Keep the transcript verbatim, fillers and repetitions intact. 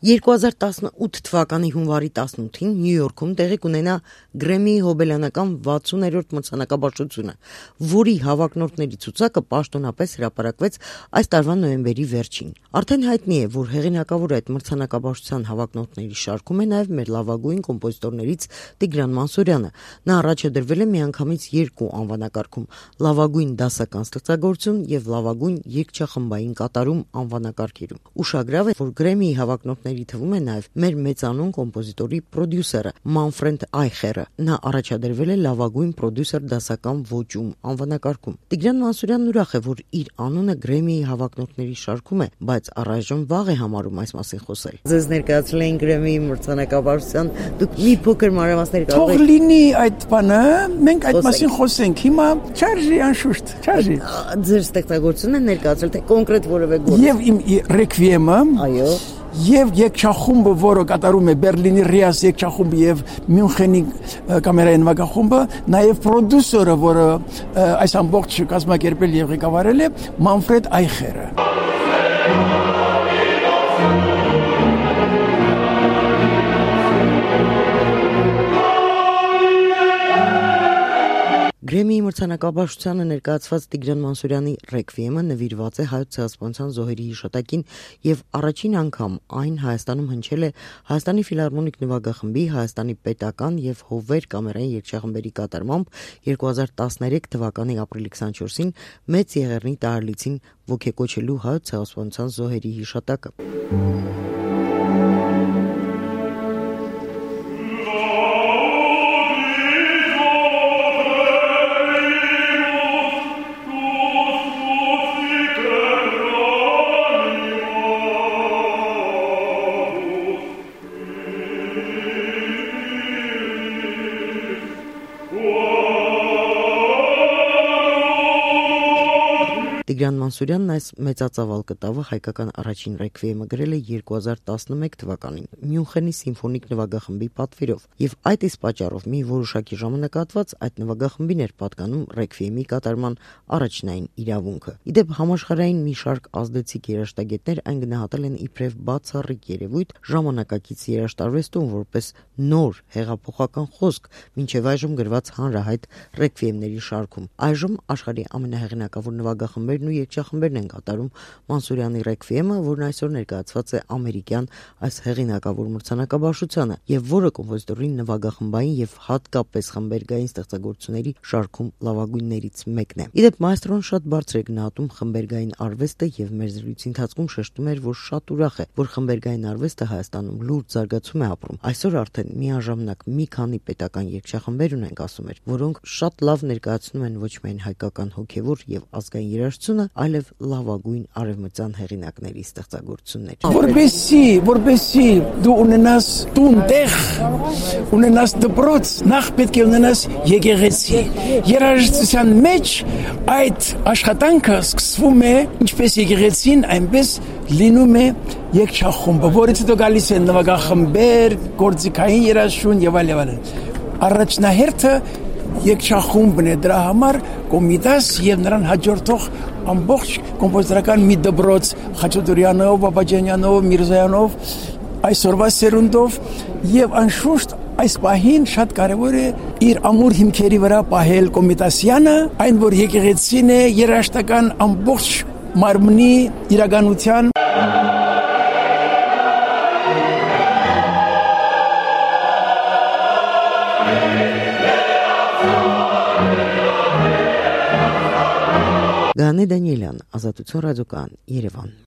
երկու հազար տասնութ թվականի հունվարի տասնութին Նյու Յորքում տեղի կունենա Գրեմմիի հոբելյանական վաթսուներորդ մրցանակաբաշխությունը, որի հավակնորդների ցուցակը պաշտոնապես հրապարակվեց այս տարվա նոյեմբերի վերջին։ Արդեն հայտնի է, որ հեղինակավոր այդ մրցանակաբաշխության հավակնորդների շարքում է նաև մեր լավագույն կոմպոզիտորներից Տիգրան Մանսուրյանը։ Նա առաջադրվել է միանգամից երկու անվանակարգում՝ լավագույն դասական ստեղծագործություն եւ լավագույն երգչախմբային կատարում անվանակարգերում։ Ուշագրավ է, որ Գրեմմիի հավակնորդների թվում է նաև մեր մեծանուն կոմպոզիտորի պրոդյուսերը Մանֆրեդ Այխերը։ Նա առաջադրվել է լավագույն պրոդյուսեր դասական ոճում անվանակարգում։ Տիգրան Մանսուրյանն ուրախ է, որ իր անունը Գրեմմիի հավակնորդների շարքում է, բայց առայժմ վաղ է համարում այս մասին խոսել։ Ձեզ ներկայացրել են Գրեմմիի մրցանակաբաշխության, դուք մի փոքր մանրամասներ կարող եք։ Թող լինի այդ բանը, մենք այդ մասին խոսենք։ Հիմա չարժի անշուշտ, չարժի։ Ձեր ստեղծագործությունը ներկայացրել թե կոնկրետ որևէ գործ։ Եվ իմ ռեկվիեմը, այո, եւ երգչախումբը, որը կատարում է Բերլինի Ռիաս երգչախումբը եւ Մյունխենի կամերային նվագախումբը, նաեւ պրոդյուսերը, որը այս ամբողջ կազմակերպել եւ ղեկավարել է, Մանֆրեդ Այխերը։ Գրեմմիի մրցանակաբաշխությանը ներկայացված Տիգրան Մանսուրյանի ռեկվիեմը նվիրված է Հայոց ցեղասպանության զոհերի հիշատակին եւ առաջին անգամ այն Հայաստանում հնչել է Հայաստանի ֆիլհարմոնիկ նվագախմբի, Հայաստանի պետական եւ Հովեր կամերային երգչախմբերի կատարմամբ երկու հազար տասներեք թվականի ապրիլի քսանչորսին Մեծ Եղեռնի տարալիցին ոգեկոչելու Հայոց ցեղասպանության զոհերի հիշատակը։ Տիգրան Մանսուրյանն այս մեծածավալ կտավը հայկական առաջին ռեկվիեմը գրել է երկու հազար տասնմեկ թվականին Մյունխենի սիմֆոնիկ նվագախմբի պատվիրով, եւ այդ իսկ պատճառով մի որոշակի ժամանակահատված այդ նվագախմբին էր պատկանում ռեկվիեմի կատարման առաջնային իրավունքը։ Իդեպ համաշխարհային մի շարք ազդեցիկ երաժշտագետներ այն գնահատել են իբրև բացառիկ երևույթ ժամանակակից երաժշտարվեստում որպես նոր հեղափոխական խոսք մինչև այժմ գրված հանրահայտ ռեկվիեմների շարքում։ Այժմ աշխարհի ամենահեղինակավոր նվագախմբերն ու երգչախմբերն են կատարում Մանսուրյանի ռեկվիեմը, որն այսօր ներկայացված է ամերիկյան այս հեղինակավոր մրցանակաբաշխությանը եւ որը կոմպոզիտորի նվագախմբային եւ հատկապես խմբերգային ստեղծագործությունների շարքում լավագույններից մեկն է։ Իդեպ մայստրոն շատ բարձր է գնահատում խմբերգային արվեստը եւ մեր զրույցի ընթացքում շեշտում էր, որ շատ ուրախ է, որ խմբերգային արվեստը Հայաստանում լուրջ զարգացում է ապրում։ Այսօր արդեն միաժամանակ մի քանի պետական երգչախմբեր ունենք, ասում էր, որոնք շատ լավ ներկայացնում են ոչ միայն հայկական հոգեվոր եւ ազգային երաժշտությունը, այլև լավագույն արևմտյան հեղինակների ստեղծագործություններ։ Որպեսզի, որպեսզի դու ունենաս տուն, տեղ, ունենաս դպրոց, նախ պետք է ունենաս եկեղեցի։ Երաժշտության մեջ այդ աշխատանքը սկսվում է ինչպես եկեղեցին, այնպես լինում է երգչախումբը, որից հետո գալիս են նվագախմբեր, գործիքային երաժշտություն եւ այլ եւ այլն։ Առաջնահերթը երգչախումբն է, դրա համար կոմիտաս եւ նրան հաջորդող ամբողջ կոմպոզիտորական մի դպրոց Խաչատուրյանով, Բաբաջանյանով, Միրզայանով, այսօրվա սերունդով եւ անշուշտ այս պահին շատ կարեւոր է իր ամուր հիմքերի վրա պահել կոմիտասյանը, այն որ եկեղեցին է երաժշտական ամբողջ մարմնի իրականության Գանե Դանիելյան, Ազատություն ռադիոկայան, Երևան։